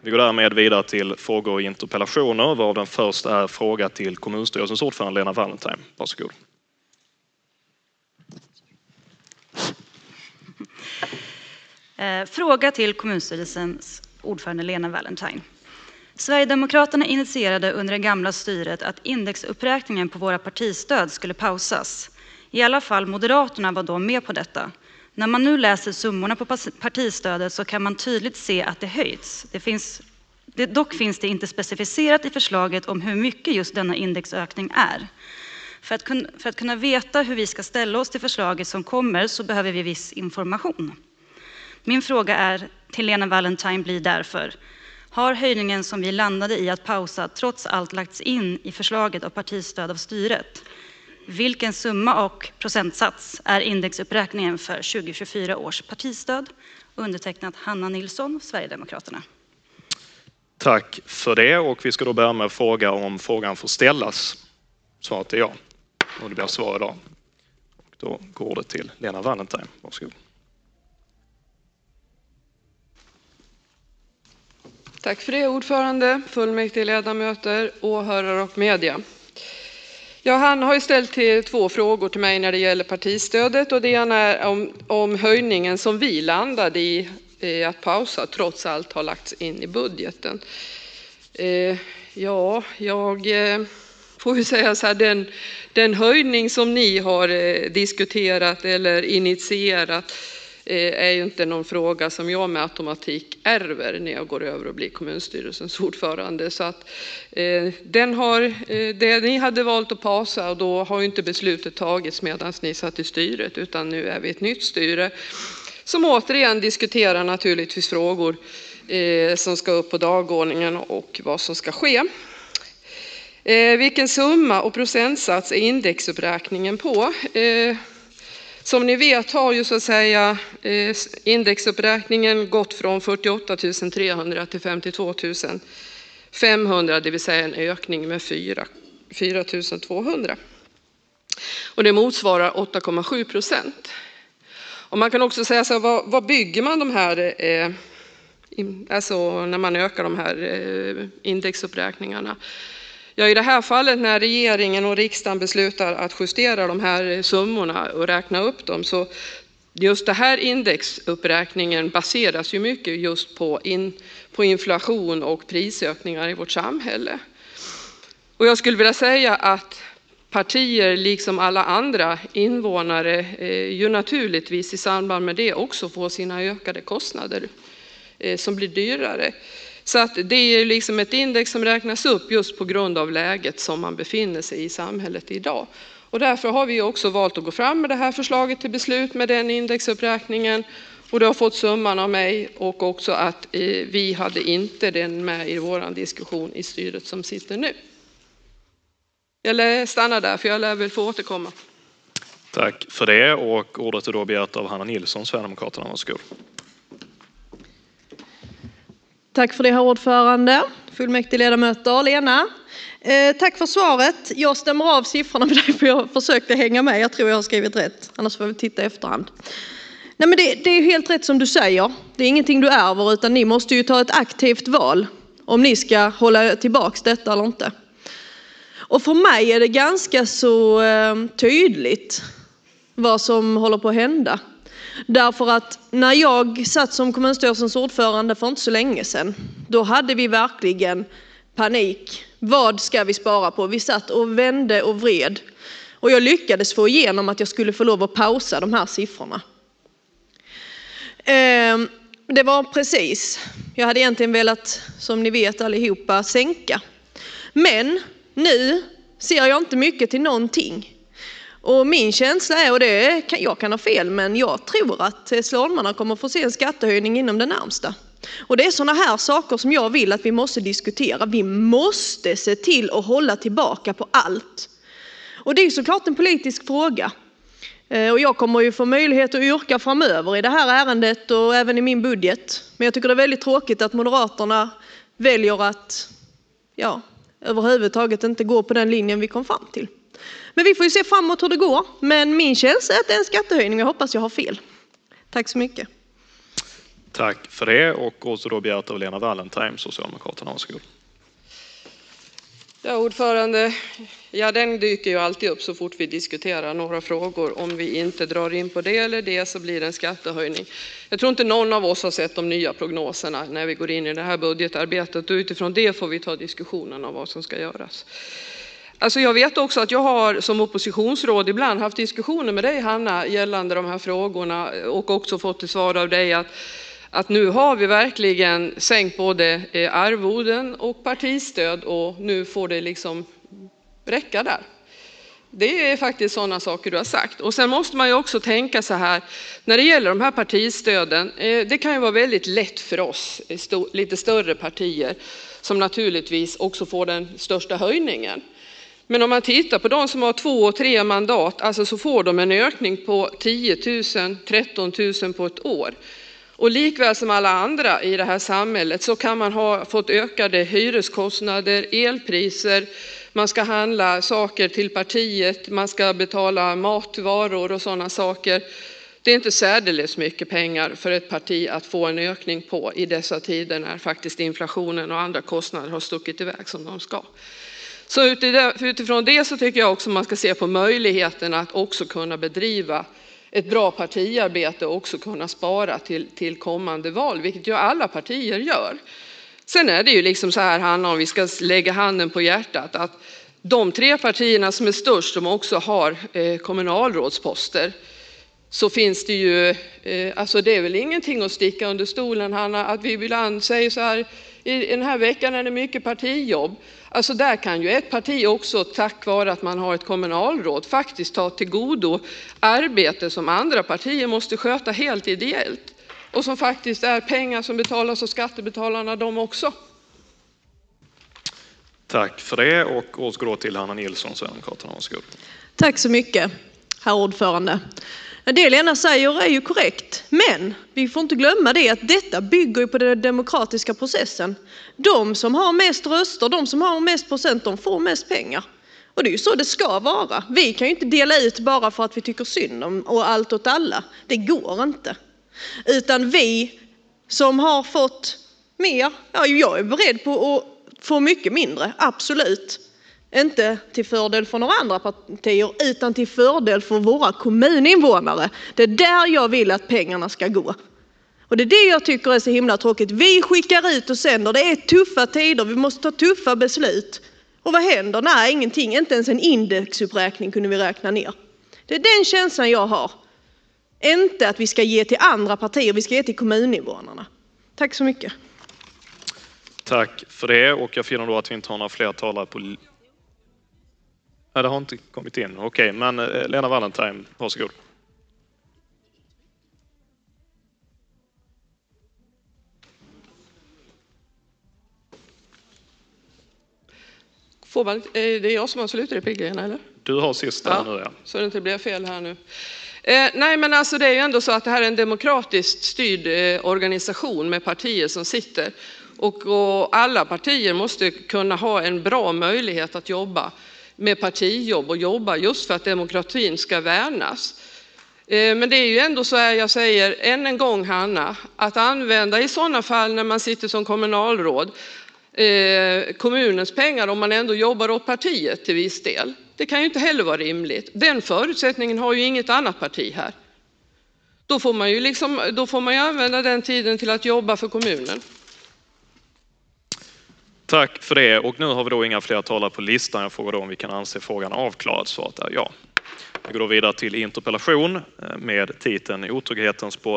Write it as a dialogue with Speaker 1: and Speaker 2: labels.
Speaker 1: Vi går därmed vidare till frågor och interpellationer, varav den första är fråga till kommunstyrelsens ordförande Lena Wallentheim. Varsågod.
Speaker 2: Fråga till kommunstyrelsens ordförande Lena Wallentheim. Sverigedemokraterna initierade under det gamla styret att indexuppräkningen på våra partistöd skulle pausas. I alla fall Moderaterna var då med på detta. När man nu läser summorna på partistödet så kan man tydligt se att det höjts. Dock finns det inte specificerat i förslaget om hur mycket just denna indexökning är. För att kunna veta hur vi ska ställa oss till förslaget som kommer så behöver vi viss information. Min fråga till Lena Wallentheim blir därför: har höjningen som vi landade i att pausa trots allt lagts in i förslaget av partistöd av styret? Vilken summa och procentsats är indexuppräkningen för 2024 års partistöd? Undertecknat Hanna Nilsson, Sverigedemokraterna.
Speaker 1: Tack för det, och vi ska då börja med att fråga om frågan får ställas. Svaret är ja. Och det blir svar idag. Och då går det till Lena Wallentheim. Varsågod.
Speaker 3: Tack för det, ordförande, fullmäktige ledamöter, åhörare och media. Ja, han har ju ställt två frågor till mig när det gäller partistödet, och det ena är om höjningen som vi landade i att pausa trots allt har lagts in i budgeten. Ja, jag får ju säga så här, den höjning som ni har diskuterat eller initierat är ju inte någon fråga som jag med automatik ärver när jag går över och blir kommunstyrelsens ordförande. Så att det ni hade valt att pausa, och då har ju inte beslutet tagits medan ni satt i styret, utan nu är vi ett nytt styre som återigen diskuterar naturligtvis frågor som ska upp på dagordningen och vad som ska ske. Vilken summa och procentsats är indexuppräkningen på? Som ni vet har ju så att säga indexuppräkningen gått från 48 300 till 52 500, det vill säga en ökning med 4 200. Och det motsvarar 8,7%. Och man kan också säga så här, vad bygger man de här, alltså när man ökar de här indexuppräkningarna? Ja, i det här fallet när regeringen och riksdagen beslutar att justera de här summorna och räkna upp dem, så just det här indexuppräkningen baseras ju mycket just på inflation och prisökningar i vårt samhälle. Och jag skulle vilja säga att partier liksom alla andra invånare ju naturligtvis i samband med det också får sina ökade kostnader som blir dyrare. Så att det är liksom ett index som räknas upp just på grund av läget som man befinner sig i samhället idag. Och därför har vi också valt att gå fram med det här förslaget till beslut med den indexuppräkningen. Och det har fått summan av mig, och också att vi hade inte den med i våran diskussion i styret som sitter nu. Jag stannar där, för jag lär väl få återkomma.
Speaker 1: Tack för det, och ordet är då begärt av Hanna Nilsson, Sverigedemokraterna. Varsågod.
Speaker 4: Tack för det, herr ordförande, fullmäktige ledamöter. Lena, tack för svaret. Jag stämmer av siffrorna med dig, för jag försökte hänga med. Jag tror jag har skrivit rätt, annars får vi titta i efterhand. Nej, men det är helt rätt som du säger. Det är ingenting du ärver, utan ni måste ju ta ett aktivt val om ni ska hålla tillbaks detta eller inte. Och för mig är det ganska så tydligt vad som håller på att hända. Därför att när jag satt som kommunstyrelsens ordförande för inte så länge sedan, då hade vi verkligen panik. Vad ska vi spara på? Vi satt och vände och vred. Och jag lyckades få igenom att jag skulle få lov att pausa de här siffrorna. Det var precis. Jag hade egentligen velat, som ni vet allihopa, sänka. Men nu ser jag inte mycket till någonting. Och min känsla är, och jag kan ha fel, men jag tror att Slånmarna kommer få se en skattehöjning inom det närmsta. Och det är sådana här saker som jag vill att vi måste diskutera. Vi måste se till att hålla tillbaka på allt. Och det är såklart en politisk fråga. Och jag kommer ju få möjlighet att yrka framöver i det här ärendet och även i min budget. Men jag tycker det är väldigt tråkigt att Moderaterna väljer att överhuvudtaget inte gå på den linjen vi kom fram till. Men vi får ju se framåt hur det går. Men min känsla är att det är en skattehöjning. Jag hoppas jag har fel. Tack så mycket.
Speaker 1: Tack för det, och också då begärt av Lena Wallentheim, Socialdemokraterna. Varsågod.
Speaker 3: Ja, ordförande, ja, den dyker ju alltid upp så fort vi diskuterar några frågor. Om vi inte drar in på det eller det så blir det en skattehöjning. Jag tror inte någon av oss har sett de nya prognoserna när vi går in i det här budgetarbetet, och utifrån det får vi ta diskussionen om vad som ska göras. Alltså jag vet också att jag har som oppositionsråd ibland haft diskussioner med dig, Hanna, gällande de här frågorna, och också fått till svar av dig att nu har vi verkligen sänkt både arvoden och partistöd, och nu får det liksom räcka där. Det är faktiskt sådana saker du har sagt. Och sen måste man ju också tänka så här, när det gäller de här partistöden, det kan ju vara väldigt lätt för oss, lite större partier, som naturligtvis också får den största höjningen. Men om man tittar på de som har 2 och 3 mandat, alltså så får de en ökning på 10 000, 13 000 på ett år. Och likväl som alla andra i det här samhället så kan man ha fått ökade hyreskostnader, elpriser, man ska handla saker till partiet, man ska betala matvaror och sådana saker. Det är inte särdeles mycket pengar för ett parti att få en ökning på i dessa tider när faktiskt inflationen och andra kostnader har stuckit iväg som de ska. Så utifrån det så tycker jag också man ska se på möjligheten att också kunna bedriva ett bra partiarbete och också kunna spara till kommande val, vilket ju alla partier gör. Sen är det ju liksom så här, Hanna, om vi ska lägga handen på hjärtat, att de 3 partierna som är störst, som också har kommunalrådsposter, så finns det ju, alltså det är väl ingenting att sticka under stolen, Hanna, att vi ibland säger så här, i den här veckan är det mycket partijobb. Alltså där kan ju ett parti också, tack vare att man har ett kommunalråd, faktiskt ta till godo arbete som andra partier måste sköta helt ideellt. Och som faktiskt är pengar som betalas av skattebetalarna de också.
Speaker 1: Tack för det, och återgår till Hanna Nilsson, Sverigedemokraterna. Varsågod.
Speaker 4: Tack så mycket, herr ordförande. Det Lena säger är ju korrekt, men vi får inte glömma det att detta bygger på den demokratiska processen. De som har mest röster, de som har mest procent, de får mest pengar. Och det är ju så det ska vara. Vi kan ju inte dela ut bara för att vi tycker synd om och allt åt alla. Det går inte. Utan vi som har fått mer, ja, jag är beredd på att få mycket mindre, absolut. Inte till fördel för några andra partier utan till fördel för våra kommuninvånare. Det är där jag vill att pengarna ska gå. Och det är det jag tycker är så himla tråkigt. Vi skickar ut och sänder, det är tuffa tider, vi måste ta tuffa beslut. Och vad händer? Nej, ingenting. Inte ens en indexuppräkning kunde vi räkna ner. Det är den känslan jag har. Inte att vi ska ge till andra partier, vi ska ge till kommuninvånarna. Tack så mycket.
Speaker 1: Tack för det, och jag finner då att vi inte har några fler talare på... Nej, det har inte kommit in. Okej, men Lena Wallentheim, varsågod.
Speaker 3: Det är jag som har slutreplik, eller?
Speaker 1: Du har sista nu, ja.
Speaker 3: Så det inte blir fel här nu. Nej, men alltså det är ju ändå så att det här är en demokratiskt styrd organisation med partier som sitter. Och alla partier måste kunna ha en bra möjlighet att jobba med partijobb och jobba just för att demokratin ska värnas. Men det är ju ändå så här, jag säger än en gång, Hanna, att använda i sådana fall när man sitter som kommunalråd kommunens pengar om man ändå jobbar åt partiet till viss del. Det kan ju inte heller vara rimligt. Den förutsättningen har ju inget annat parti här. Då får man ju använda den tiden till att jobba för kommunen.
Speaker 1: Tack för det, och nu har vi då inga fler talare på listan. Jag frågar då om vi kan anse frågan avklarad. Svaret är ja. Vi går då vidare till interpellation med titeln Otrygghetens spår